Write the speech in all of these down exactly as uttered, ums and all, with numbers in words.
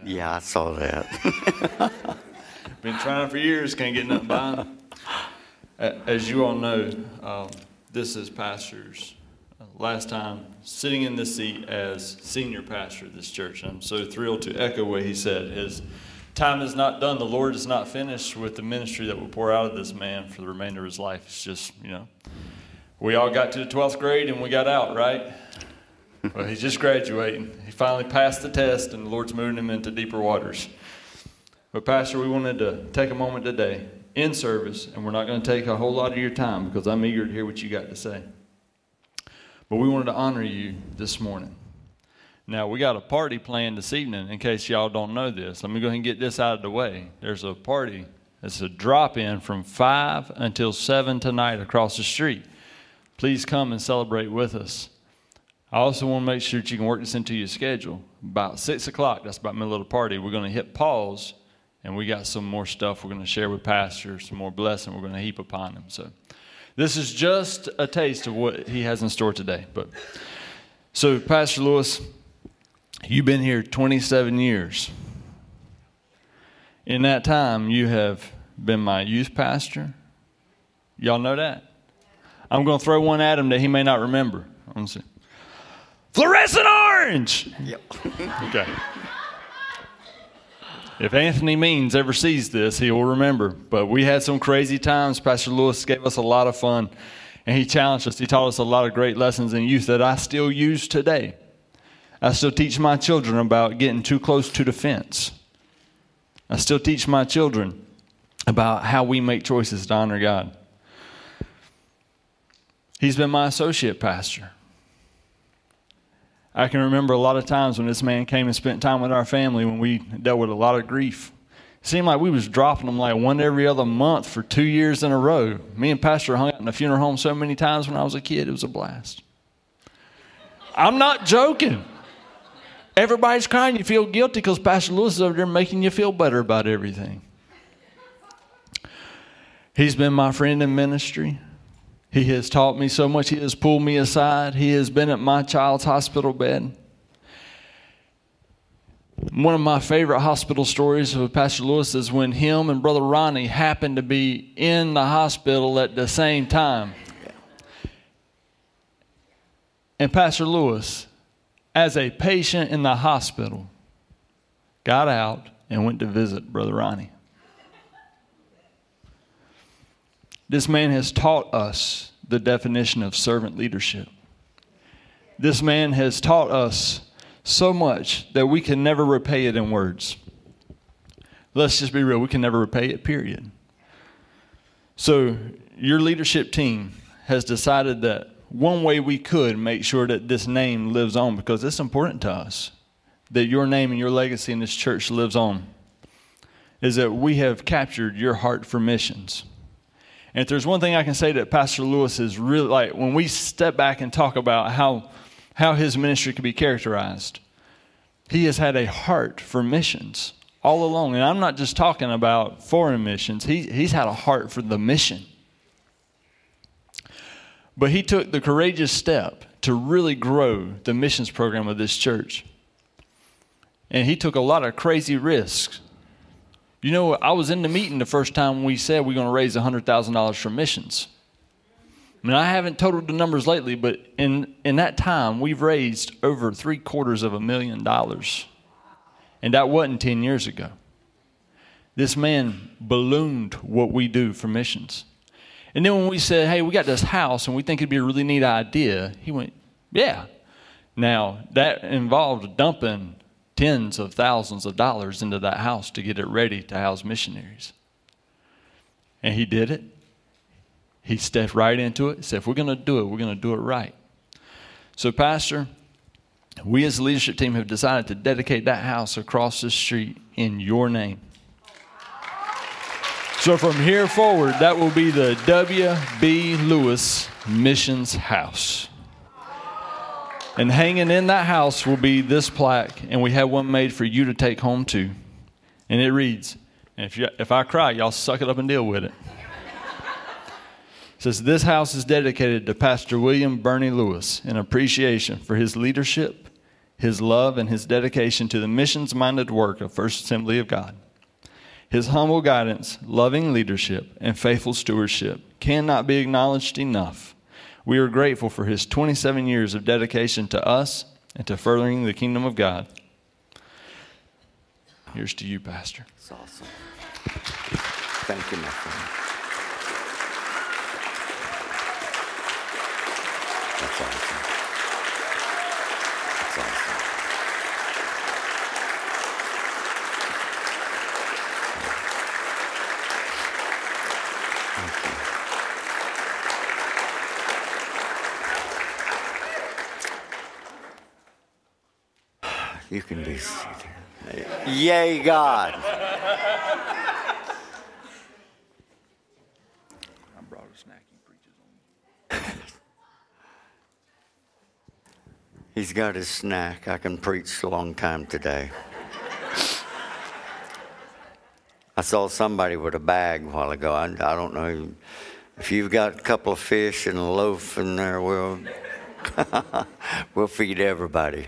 Yeah, I saw that. Been trying for years, can't get nothing by him. As you all know, um, this is Pastor's last time sitting in this seat as senior pastor of this church. I'm so thrilled to echo what he said. His time is not done. The Lord is not finished with the ministry that will pour out of this man for the remainder of his life. It's just, you know, we all got to the twelfth grade and we got out, right? Well, he's just graduating. He finally passed the test and the Lord's moving him into deeper waters. But Pastor, we wanted to take a moment today in service, and we're not going to take a whole lot of your time because I'm eager to hear what you got to say. But we wanted to honor you this morning. Now, we got a party planned this evening, in case y'all don't know this. Let me go ahead and get this out of the way. There's a party. It's a drop-in from five until seven tonight across the street. Please come and celebrate with us. I also want to make sure that you can work this into your schedule. About six o'clock, that's about my little party, we're going to hit pause, and we got some more stuff we're going to share with Pastor, some more blessing we're going to heap upon him. So this is just a taste of what he has in store today. But so, Pastor Lewis, you've been here twenty-seven years. In that time, you have been my youth pastor. Y'all know that? I'm going to throw one at him that he may not remember. I'm going to say, fluorescent orange! Yep. Okay. If Anthony Means ever sees this, he will remember. But we had some crazy times. Pastor Lewis gave us a lot of fun, and he challenged us. He taught us a lot of great lessons in youth that I still use today. I still teach my children about getting too close to the fence. I still teach my children about how we make choices to honor God. He's been my associate pastor. I can remember a lot of times when this man came and spent time with our family when we dealt with a lot of grief. It seemed like we was dropping them like one every other month for two years in a row. Me and Pastor hung out in the funeral home so many times when I was a kid. It was a blast. I'm not joking. Everybody's crying. You feel guilty because Pastor Lewis is over there making you feel better about everything. He's been my friend in ministry. He has taught me so much. He has pulled me aside. He has been at my child's hospital bed. One of my favorite hospital stories of Pastor Lewis is when him and Brother Ronnie happened to be in the hospital at the same time. And Pastor Lewis, as a patient in the hospital, got out and went to visit Brother Ronnie. This man has taught us the definition of servant leadership. This man has taught us so much that we can never repay it in words. Let's just be real. We can never repay it, period. So your leadership team has decided that one way we could make sure that this name lives on, because it's important to us that your name and your legacy in this church lives on, is that we have captured your heart for missions. And if there's one thing I can say that Pastor Lewis is really like, when we step back and talk about how how his ministry could be characterized, he has had a heart for missions all along. And I'm not just talking about foreign missions. He, he's had a heart for the mission. But he took the courageous step to really grow the missions program of this church. And he took a lot of crazy risks. You know, I was in the meeting the first time we said we're going to raise one hundred thousand dollars for missions. I mean, I haven't totaled the numbers lately, but in, in that time, we've raised over three quarters of a million dollars. And that wasn't ten years ago. This man ballooned what we do for missions. And then when we said, hey, we got this house and we think it'd be a really neat idea, he went, yeah. Now, that involved dumping tens of thousands of dollars into that house to get it ready to house missionaries. And he did it. He stepped right into it. He said, if we're going to do it, we're going to do it right. So, Pastor, we as a leadership team have decided to dedicate that house across the street in your name. So from here forward, that will be the W B. Lewis Missions House. And hanging in that house will be this plaque, and we have one made for you to take home too. And it reads, and if, you, if I cry, y'all suck it up and deal with it. It says, this house is dedicated to Pastor William Bernie Lewis in appreciation for his leadership, his love and his dedication to the missions-minded work of First Assembly of God. His humble guidance, loving leadership, and faithful stewardship cannot be acknowledged enough. We are grateful for his twenty-seven years of dedication to us and to furthering the kingdom of God. Here's to you, Pastor. That's awesome. Thank you, my friend. That's awesome. That's awesome. You can be seated. Yay, God. I brought a snack he preaches on. He's got his snack. I can preach a long time today. I saw somebody with a bag a while ago. I, I don't know. If you've got a couple of fish and a loaf in there, we'll, we'll feed everybody.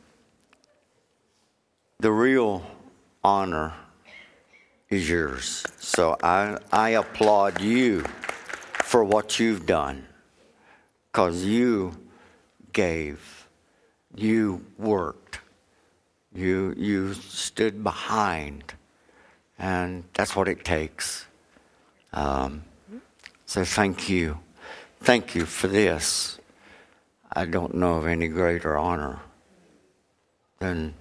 The real honor is yours. So I, I applaud you for what you've done, because you gave, you worked, you, you stood behind, and that's what it takes. Um, so thank you. Thank you for this. I don't know of any greater honor than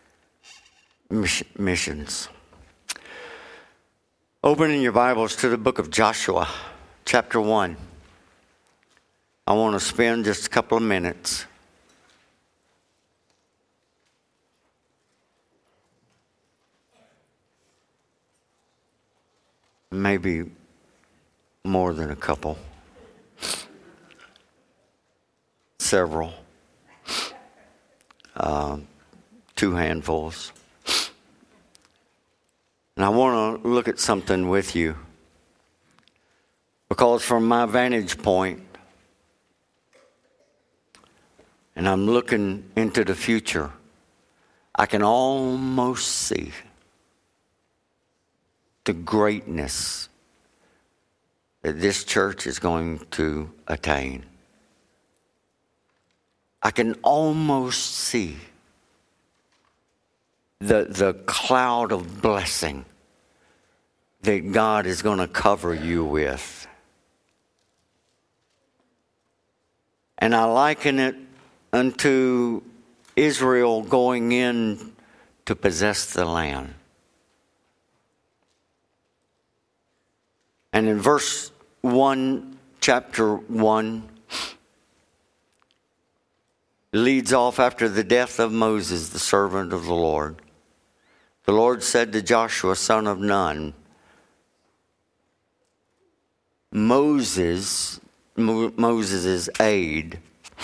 missions. Opening your Bibles to the book of Joshua, chapter one. I want to spend just a couple of minutes maybe more than a couple, several, uh, two handfuls. And I want to look at something with you, because from my vantage point, and I'm looking into the future, I can almost see the greatness that this church is going to attain. I can almost see the, the cloud of blessing that God is going to cover you with. And I liken it unto Israel going in to possess the land. And in verse one, chapter one, leads off after the death of Moses, the servant of the Lord. The Lord said to Joshua, son of Nun, Moses, Mo- Moses' aide,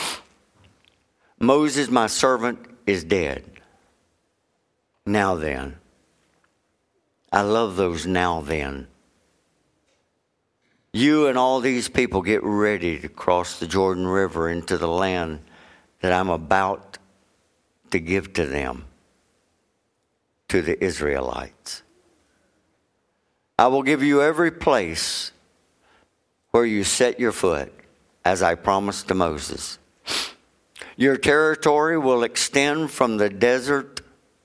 Moses, my servant, is dead. Now then. I love those now then. You and all these people get ready to cross the Jordan River into the land that I'm about to give to them, to the Israelites. I will give you every place where you set your foot, as I promised to Moses. Your territory will extend from the desert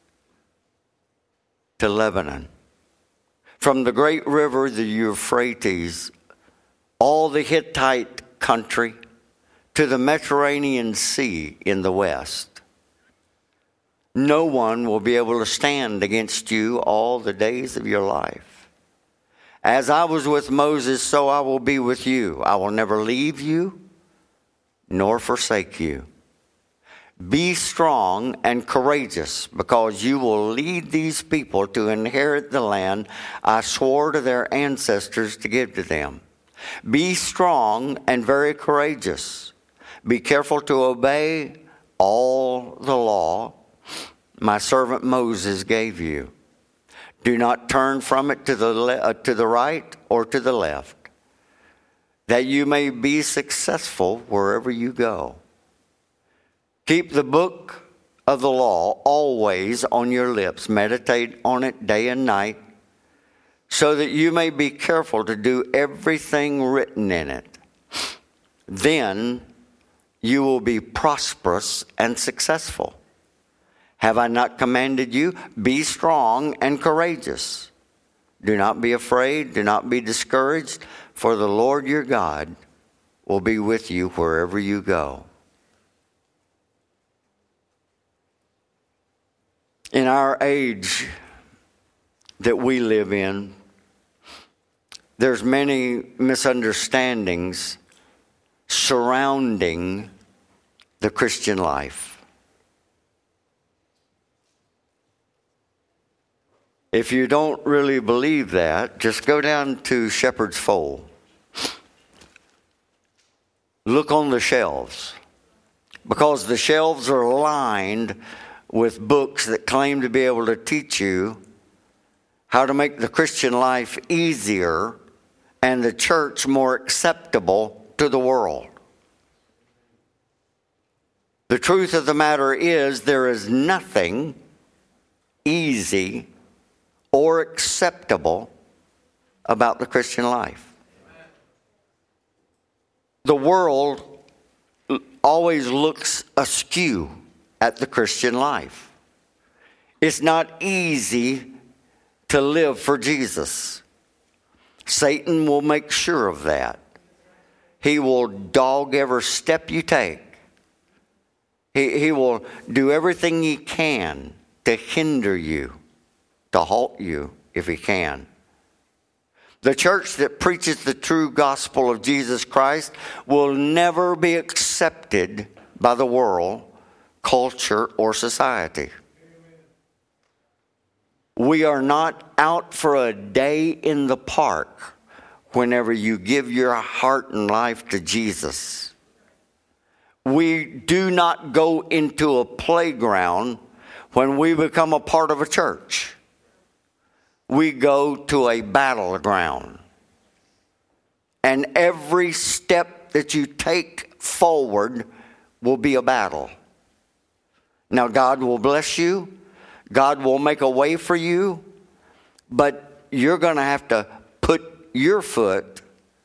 to Lebanon, from the great river, the Euphrates, all the Hittite country, to the Mediterranean Sea in the west. No one will be able to stand against you all the days of your life. As I was with Moses, so I will be with you. I will never leave you nor forsake you. Be strong and courageous, because you will lead these people to inherit the land I swore to their ancestors to give to them. Be strong and very courageous. Be careful to obey all the law my servant Moses gave you. Do not turn from it to the le- uh, to the right or to the left, that you may be successful wherever you go. Keep the book of the law always on your lips. Meditate on it day and night, so that you may be careful to do everything written in it. Then you will be prosperous and successful. Have I not commanded you? Be strong and courageous. Do not be afraid. Do not be discouraged, for the Lord your God will be with you wherever you go. In our age that we live in, there's many misunderstandings surrounding the Christian life. If you don't really believe that, just go down to Shepherd's Fold. Look on the shelves, because the shelves are lined with books that claim to be able to teach you how to make the Christian life easier and the church more acceptable to the world. The truth of the matter is, there is nothing easy or acceptable about the Christian life. The world always looks askew at the Christian life. It's not easy to live for Jesus. Satan will make sure of that. He will dog every step you take. He, he will do everything he can to hinder you, to halt you if he can. The church that preaches the true gospel of Jesus Christ will never be accepted by the world, culture, or society. We are not out for a day in the park whenever you give your heart and life to Jesus. We do not go into a playground when we become a part of a church. We go to a battleground. And every step that you take forward will be a battle. Now, God will bless you. God will make a way for you. But you're going to have to put your foot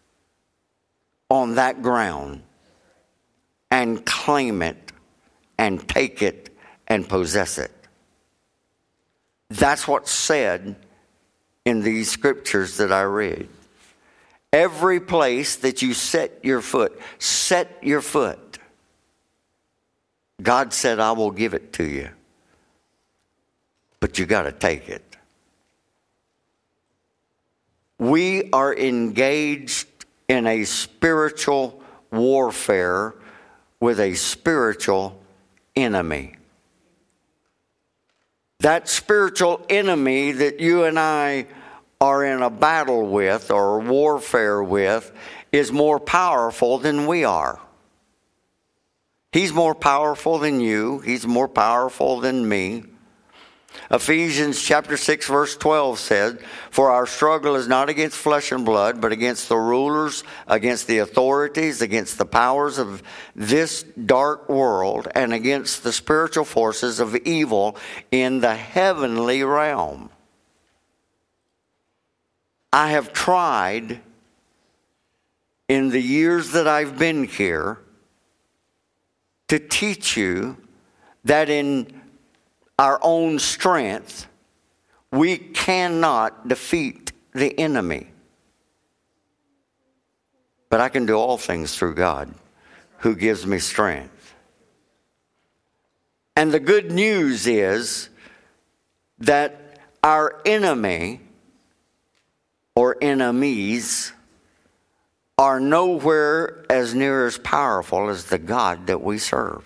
on that ground and claim it and take it and possess it. That's what's said in these scriptures that I read. Every place that you set your foot, set your foot. God said, I will give it to you. But you got to take it. We are engaged in a spiritual warfare with a spiritual enemy. That spiritual enemy that you and I are in a battle with or warfare with is more powerful than we are. He's more powerful than you. He's more powerful than me. Ephesians chapter six verse twelve said, for our struggle is not against flesh and blood, but against the rulers, against the authorities, against the powers of this dark world, and against the spiritual forces of evil in the heavenly realm. I have tried in the years that I've been here to teach you that in our own strength, we cannot defeat the enemy. But I can do all things through God who gives me strength. And the good news is that our enemy or enemies are nowhere as near as powerful as the God that we serve.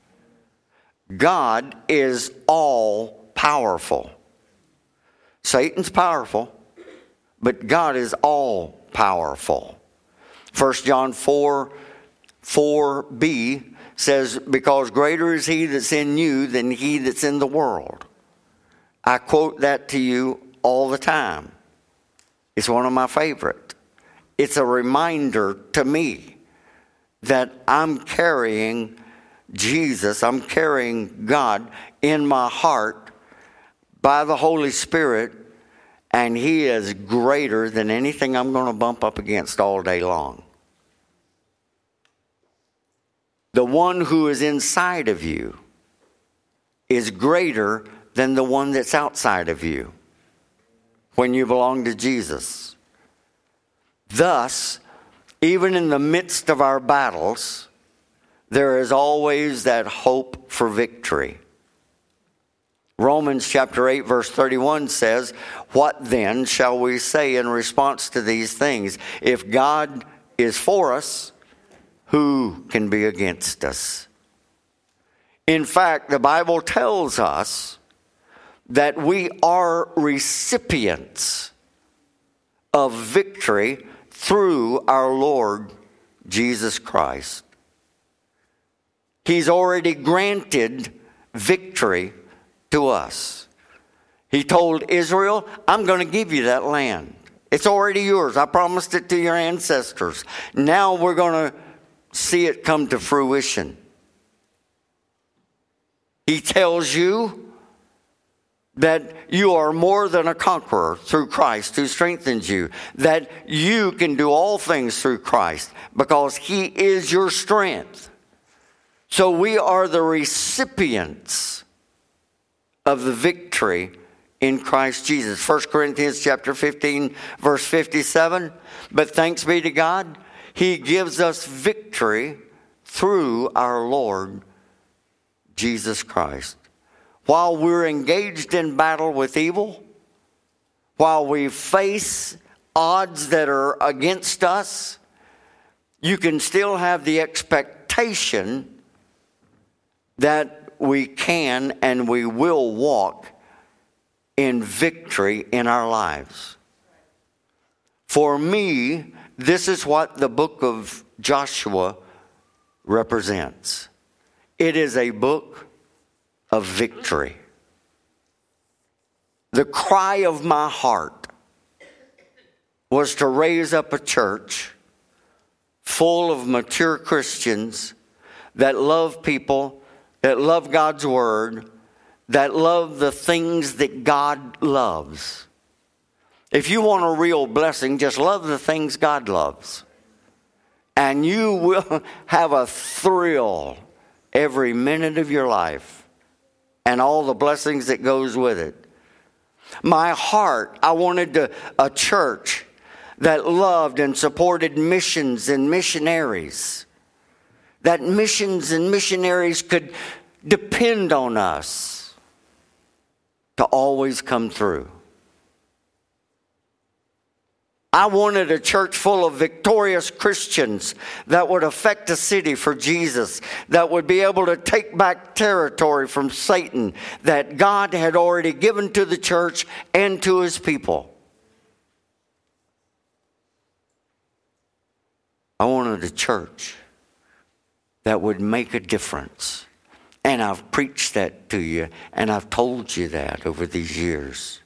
God is all powerful. Satan's powerful, but God is all powerful. First John four, four b says, because greater is he that's in you than he that's in the world. I quote that to you all the time. It's one of my favorite. It's a reminder to me that I'm carrying Jesus. I'm carrying God in my heart by the Holy Spirit, and He is greater than anything I'm going to bump up against all day long. The one who is inside of you is greater than the one that's outside of you when you belong to Jesus. Thus, even in the midst of our battles, there is always that hope for victory. Romans chapter eight verse thirty-one says, "What then shall we say in response to these things? If God is for us, who can be against us?" In fact, the Bible tells us that we are recipients of victory through our Lord Jesus Christ. He's already granted victory to us. He told Israel, "I'm going to give you that land. It's already yours. I promised it to your ancestors. Now we're going to see it come to fruition." He tells you that you are more than a conqueror through Christ who strengthens you, that you can do all things through Christ because He is your strength. So we are the recipients of the victory in Christ Jesus. First Corinthians chapter fifteen, verse fifty-seven. But thanks be to God, He gives us victory through our Lord Jesus Christ. While we're engaged in battle with evil, while we face odds that are against us, you can still have the expectation that we can and we will walk in victory in our lives. For me, this is what the book of Joshua represents. It is a book of victory. The cry of my heart was to raise up a church full of mature Christians that love people, that love God's Word, that love the things that God loves. If you want a real blessing, just love the things God loves. And you will have a thrill every minute of your life and all the blessings that goes with it. My heart, I wanted to, a church that loved and supported missions and missionaries. That missions and missionaries could depend on us to always come through. I wanted a church full of victorious Christians that would affect a city for Jesus, that would be able to take back territory from Satan that God had already given to the church and to His people. I wanted a church that would make a difference. And I've preached that to you, and I've told you that over these years.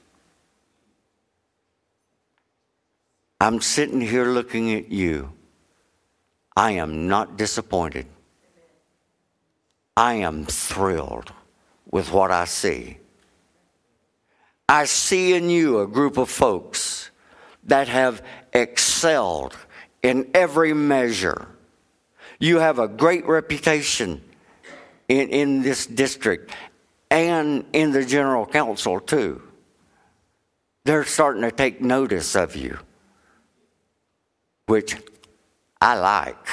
I'm sitting here looking at you. I am not disappointed. I am thrilled with what I see. I see in you a group of folks that have excelled in every measure. You have a great reputation in, in this district and in the general council too. They're starting to take notice of you, which I like.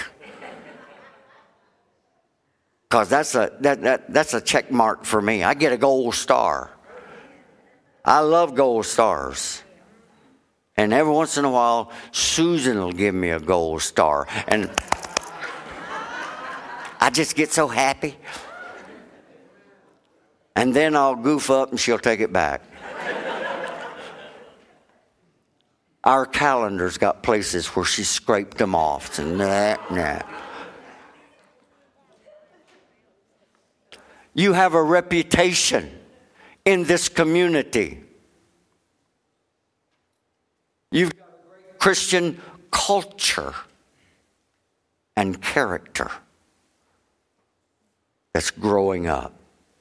Because that's a, that, that, that's a check mark for me. I get a gold star. I love gold stars. And every once in a while, Susan will give me a gold star. And I just get so happy. And then I'll goof up and she'll take it back. Our calendar's got places where she scraped them off. And nah, nah. You have a reputation in this community. You've got a great Christian culture and character. that's growing up.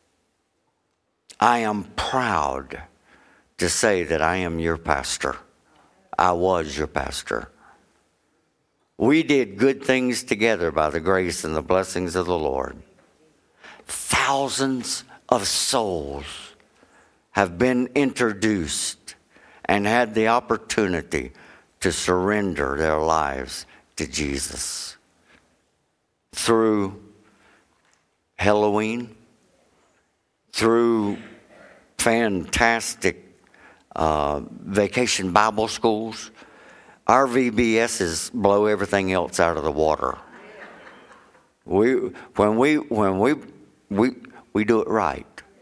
I am proud to say that I am your pastor. I was your pastor. We did good things together by the grace and the blessings of the Lord. Thousands of souls have been introduced and had the opportunity to surrender their lives to Jesus through Halloween, through fantastic uh, vacation Bible schools. Our V B Ss blow everything else out of the water. We when we when we we we do it right.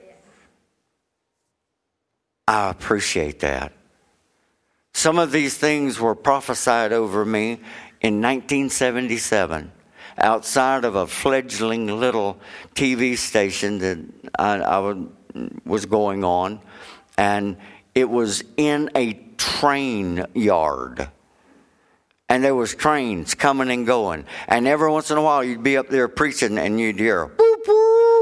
I appreciate that. Some of these things were prophesied over me in nineteen seventy-seven. Outside of a fledgling little T V station that I, I was going on, and it was in a train yard, and there was trains coming and going, and every once in a while you'd be up there preaching and you'd hear boop boop.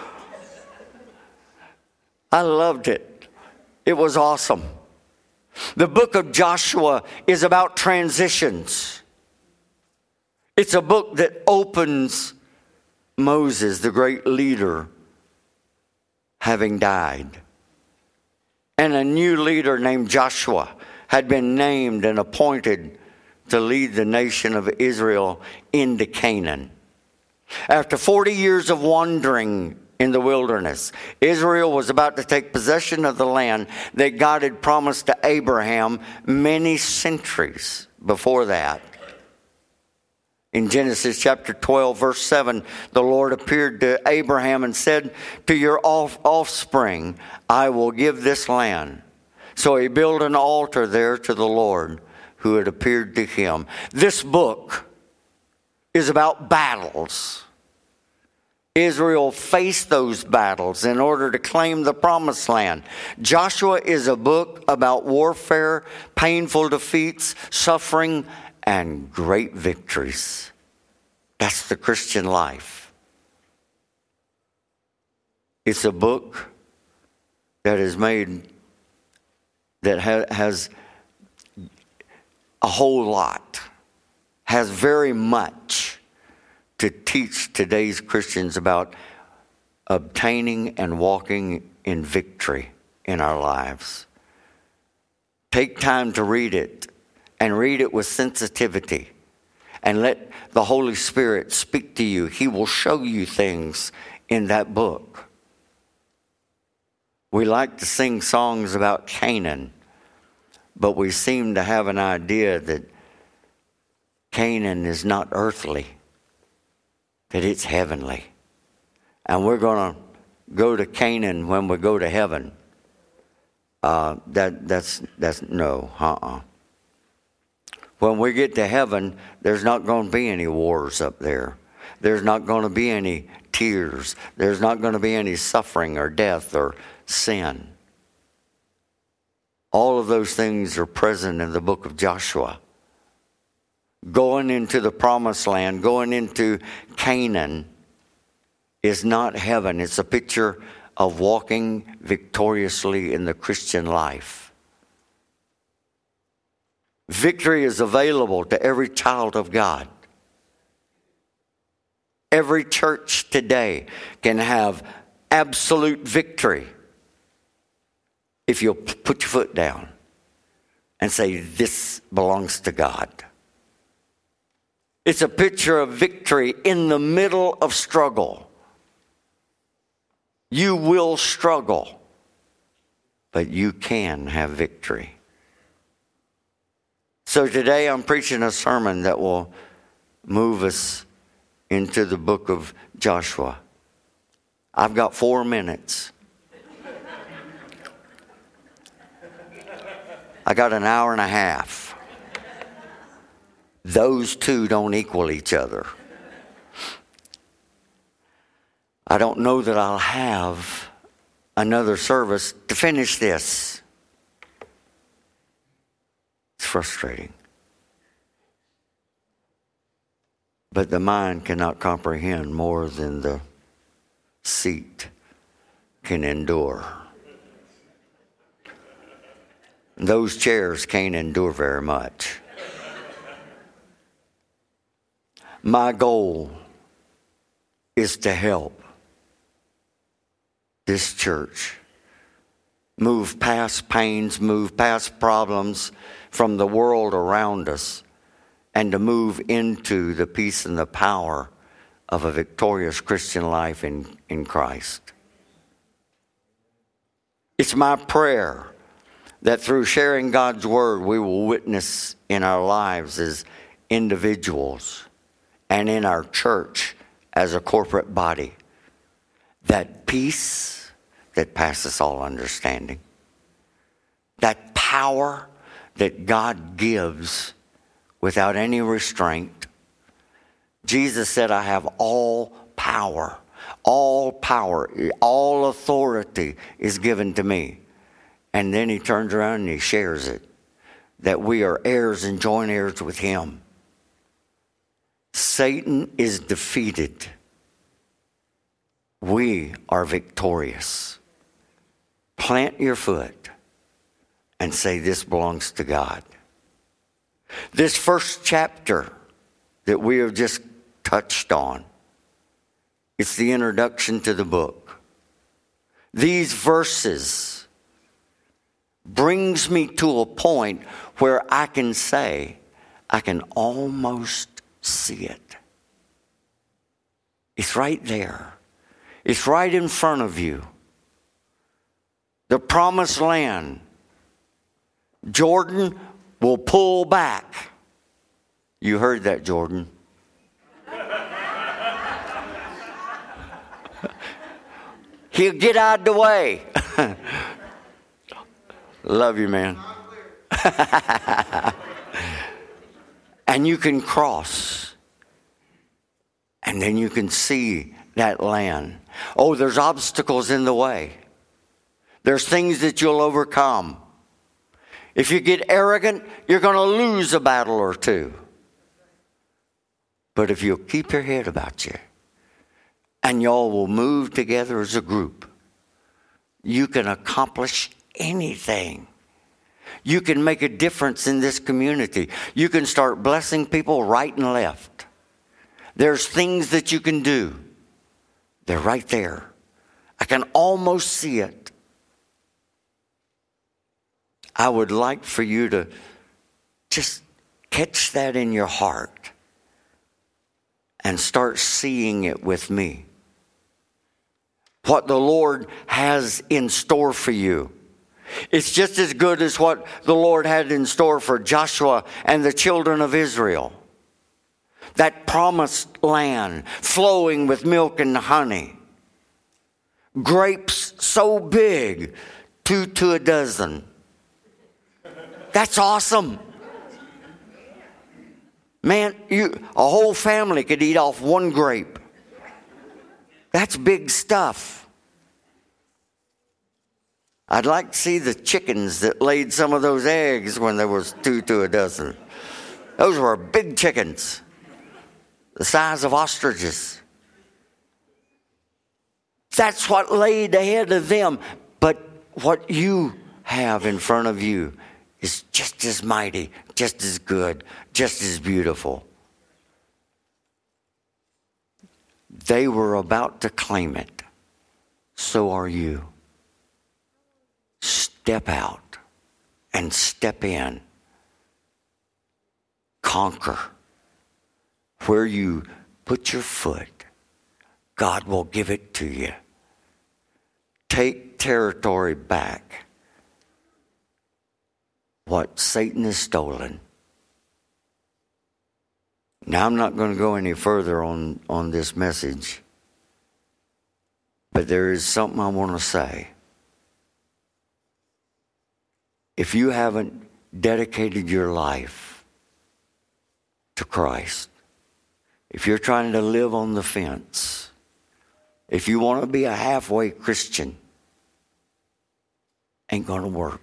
I loved it. It was awesome. The book of Joshua is about transitions. It's a book that opens Moses, the great leader, having died. And a new leader named Joshua had been named and appointed to lead the nation of Israel into Canaan. After forty years of wandering in the wilderness, Israel was about to take possession of the land that God had promised to Abraham many centuries before that. In Genesis chapter twelve, verse seven, the Lord appeared to Abraham and said, to your offspring, I will give this land. So he built an altar there to the Lord who had appeared to him. This book is about battles. Israel faced those battles in order to claim the promised land. Joshua is a book about warfare, painful defeats, suffering, and great victories. That's the Christian life. It's a book that is made, that ha- has a whole lot, has very much to teach today's Christians about obtaining and walking in victory in our lives. Take time to read it. And read it with sensitivity. And let the Holy Spirit speak to you. He will show you things in that book. We like to sing songs about Canaan, but we seem to have an idea that Canaan is not earthly, that it's heavenly. And we're going to go to Canaan when we go to heaven. Uh, that that's that's no, uh-uh. When we get to heaven, there's not going to be any wars up there. There's not going to be any tears. There's not going to be any suffering or death or sin. All of those things are present in the book of Joshua. Going into the promised land, going into Canaan is not heaven. It's a picture of walking victoriously in the Christian life. Victory is available to every child of God. Every church today can have absolute victory if you'll put your foot down and say, this belongs to God. It's a picture of victory in the middle of struggle. You will struggle, but you can have victory. So today I'm preaching a sermon that will move us into the book of Joshua. I've got four minutes. I got an hour and a half. Those two don't equal each other. I don't know that I'll have another service to finish this. It's frustrating. But the mind cannot comprehend more than the seat can endure. Those chairs can't endure very much. My goal is to help this church move past pains, move past problems from the world around us, and to move into the peace and the power of a victorious Christian life in, in Christ. It's my prayer that through sharing God's word, we will witness in our lives as individuals and in our church as a corporate body that peace that passes all understanding, that power that God gives without any restraint. Jesus said, I have all power. All power, all authority is given to me. And then he turns around and he shares it, that we are heirs and joint heirs with him. Satan is defeated. We are victorious. Plant your foot and say, this belongs to God. This first chapter that we have just touched on, it's the introduction to the book. These verses brings me to a point where I can say, I can almost see it. It's right there. It's right in front of you. The promised land. Jordan will pull back. You heard that, Jordan. He'll get out of the way. Love you, man. And you can cross. And then you can see that land. Oh, there's obstacles in the way. There's things that you'll overcome. If you get arrogant, you're going to lose a battle or two. But if you'll keep your head about you, and y'all will move together as a group, you can accomplish anything. You can make a difference in this community. You can start blessing people right and left. There's things that you can do. They're right there. I can almost see it. I would like for you to just catch that in your heart and start seeing it with me. What the Lord has in store for you. It's just as good as what the Lord had in store for Joshua and the children of Israel. That promised land flowing with milk and honey. Grapes so big, two to a dozen. That's awesome. Man, you a whole family could eat off one grape. That's big stuff. I'd like to see the chickens that laid some of those eggs when there was two to a dozen. Those were big chickens, the size of ostriches. That's what laid ahead of them. But what you have in front of you is just as mighty, just as good, just as beautiful. They were about to claim it. So are you. Step out and step in. Conquer. Where you put your foot, God will give it to you. Take territory back. What Satan has stolen. Now, I'm not going to go any further on, on this message, but there is something I want to say. If you haven't dedicated your life to Christ, if you're trying to live on the fence, if you want to be a halfway Christian, ain't going to work.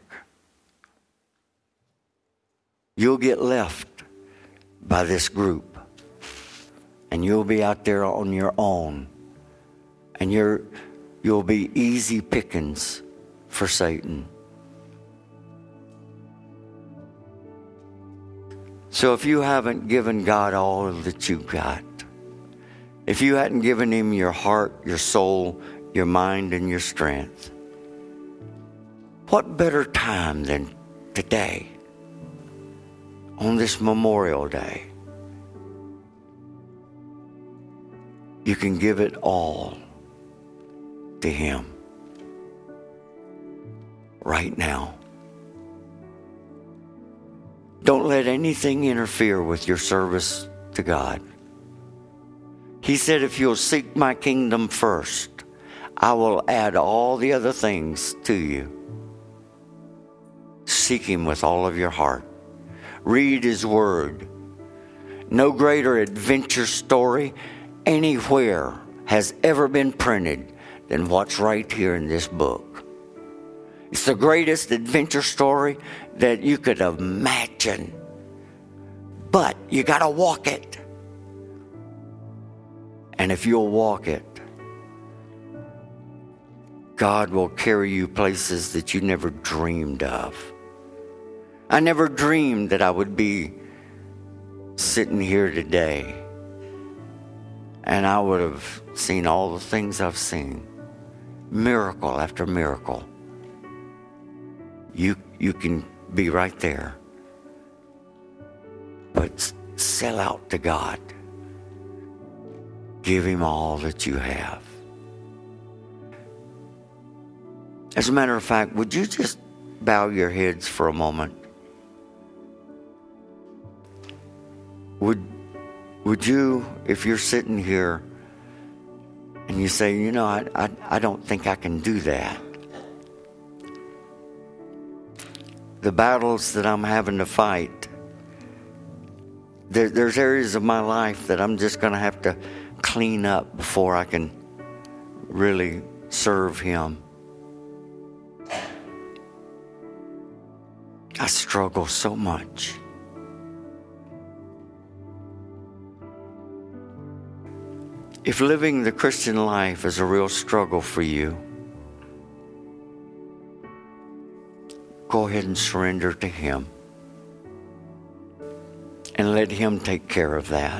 You'll get left by this group, and you'll be out there on your own, And you're, you'll be easy pickings for Satan. So if you haven't given God all that you've got, if you hadn't given him your heart, your soul, your mind, and your strength, what better time than today, on this Memorial Day? You can give it all to him right now. Don't let anything interfere with your service to God. He said, if you'll seek my kingdom first, I will add all the other things to you. Seek him with all of your heart. Read his word. No greater adventure story anywhere has ever been printed than what's right here in this book. It's the greatest adventure story that you could imagine. But you got to walk it. And if you'll walk it, God will carry you places that you never dreamed of. I never dreamed that I would be sitting here today and I would have seen all the things I've seen. Miracle after miracle. You, you can be right there. But sell out to God. Give him all that you have. As a matter of fact, would you just bow your heads for a moment? Would, would you, if you're sitting here and you say, you know, I, I, I don't think I can do that. The battles that I'm having to fight, there, there's areas of my life that I'm just going to have to clean up before I can really serve him. I struggle so much. If living the Christian life is a real struggle for you, go ahead and surrender to him. And let him take care of that.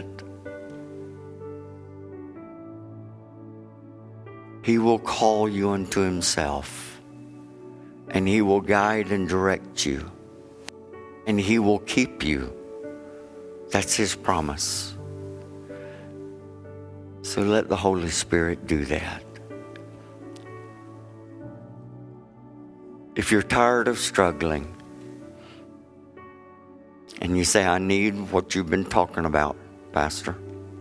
He will call you unto himself. And he will guide and direct you. And he will keep you. That's his promise. So let the Holy Spirit do that. If you're tired of struggling and you say, I need what you've been talking about, Pastor,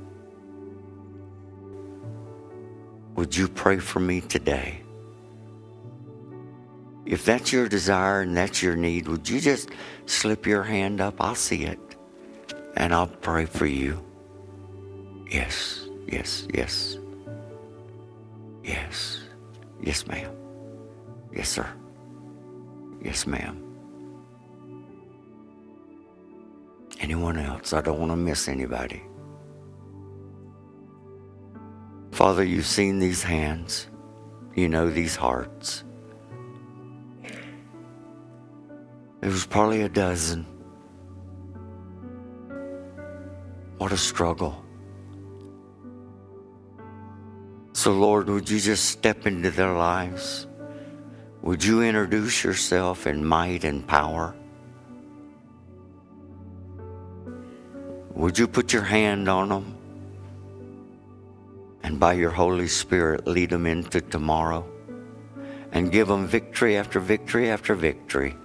would you pray for me today? If that's your desire and that's your need, would you just slip your hand up? I'll see it. And I'll pray for you. Yes, yes, yes. Yes. Yes, ma'am. Yes, sir. Yes, ma'am. Anyone else? I don't want to miss anybody. Father, you've seen these hands. You know these hearts. There was probably a dozen. What a struggle. So, Lord, would you just step into their lives? Would you introduce yourself in might and power? Would you put your hand on them? And by your Holy Spirit, lead them into tomorrow and give them victory after victory after victory.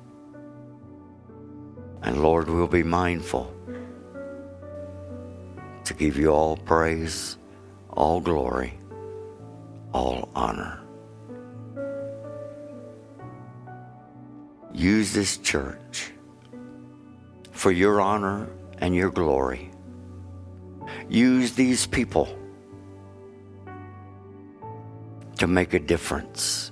And Lord, we'll be mindful to give you all praise, all glory, all honor. Use this church for your honor and your glory. Use these people to make a difference,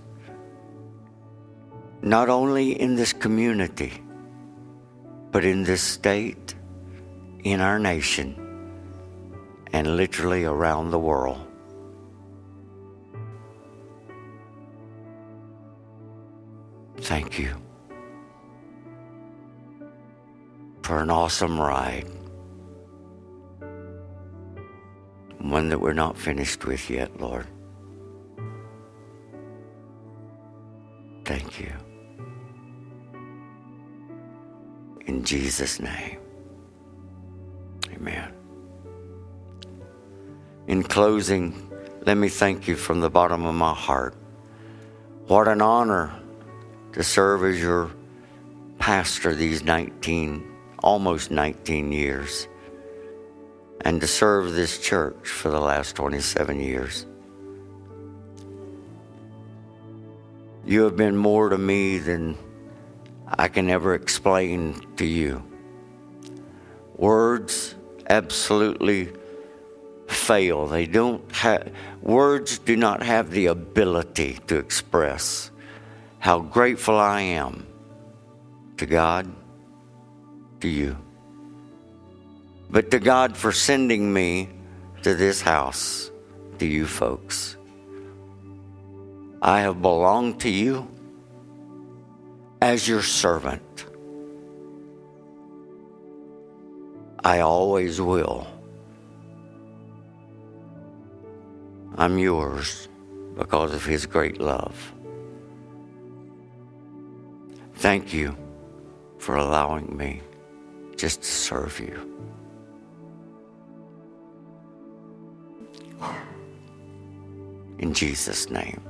not only in this community, but in this state, in our nation, and literally around the world. Thank you for an awesome ride. One that we're not finished with yet, Lord. Thank you. In Jesus' name. Amen. In closing, let me thank you from the bottom of my heart. What an honor to serve as your pastor these nineteen, almost nineteen years, and to serve this church for the last twenty-seven years. You have been more to me than I can ever explain to you. Words absolutely fail. They don't have, words do not have the ability to express how grateful I am to God, to you, but to God for sending me to this house, to you folks. I have belonged to you as your servant. I always will. I'm yours because of His great love. Thank you for allowing me just to serve you. In Jesus' name.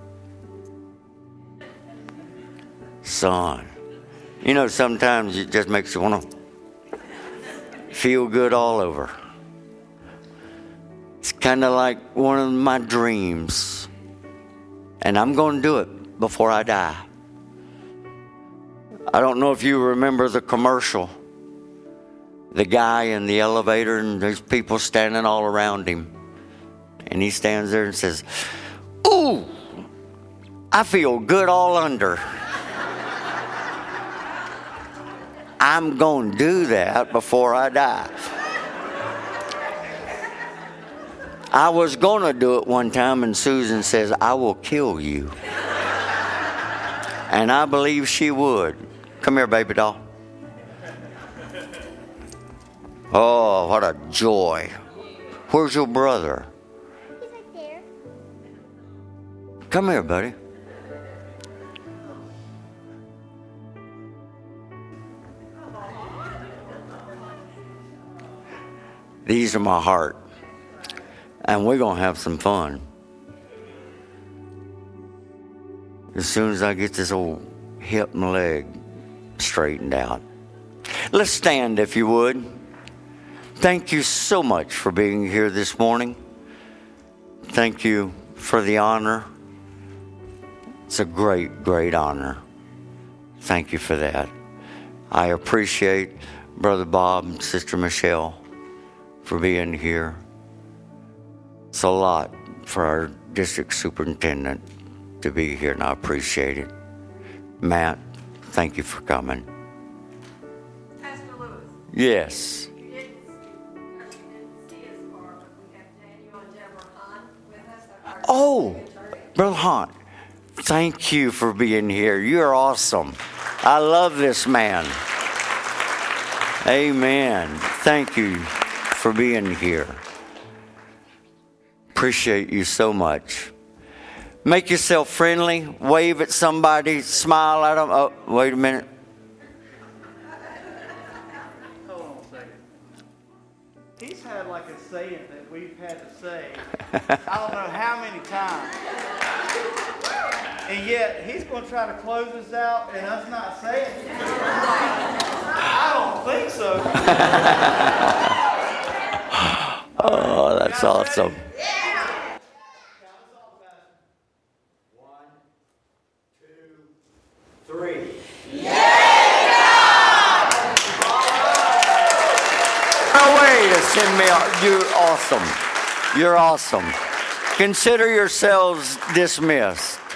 Son. You know, sometimes it just makes you want to feel good all over. It's kind of like one of my dreams. And I'm going to do it before I die. I don't know if you remember the commercial. The guy in the elevator and there's people standing all around him. And he stands there and says, "Ooh, I feel good all under." I'm going to do that before I die. I was going to do it one time, and Susan says, "I will kill you." And I believe she would. Come here, baby doll. Oh, what a joy. Where's your brother? He's right there. Come here, buddy. These are my heart. And we're going to have some fun. As soon as I get this old hip and leg straightened out. Let's stand if you would. Thank you so much for being here this morning. Thank you for the honor. It's a great, great honor. Thank you for that. I appreciate Brother Bob and Sister Michelle for being here. It's a lot for our district superintendent to be here, and I appreciate it. Matt, thank you for coming. Pastor Lewis, Yes. you didn't, because you didn't see us far, but we have Daniel and Deborah Hahn with us. our Oh, district attorney. Brother Hunt, thank you for being here. You're awesome. I love this man. Amen. Thank you for being here. Appreciate you so much. Make yourself friendly. Wave at somebody. Smile at them. Oh, wait a minute. Hold on a second. He's had like a saying that we've had to say, I don't know how many times. And yet, he's going to try to close us out and us not say it. I don't think so. Oh, that's awesome. One, two, three. No way to send me off. You're awesome. You're awesome. Consider yourselves dismissed.